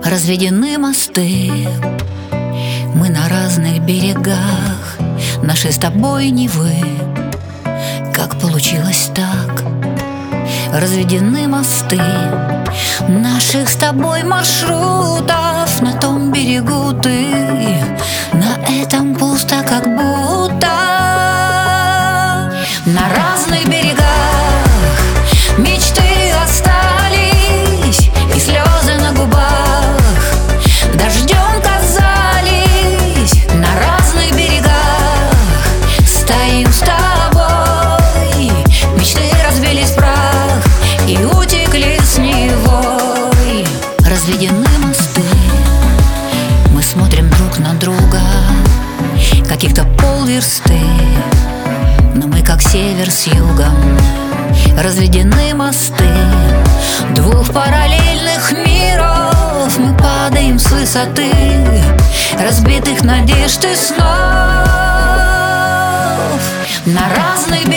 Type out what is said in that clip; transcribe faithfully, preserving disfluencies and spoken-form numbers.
Разведены мосты, мы на разных берегах нашей с тобой Невы. Как получилось так? Разведены мосты наших с тобой маршрутов. На том берегу ты, на этом пусто, как будто. На разных берегах мечты остались, и слезы на губах дождем казались. На разных берегах стоим с тобой, мечты разбились в прах и утекли с Невой. Разведены мосты, мы смотрим друг на друга, каких-то полверсты, но мы как север с югом. Разведены мосты двух параллельных миров, мы падаем с высоты разбитых надежд и снов. На разных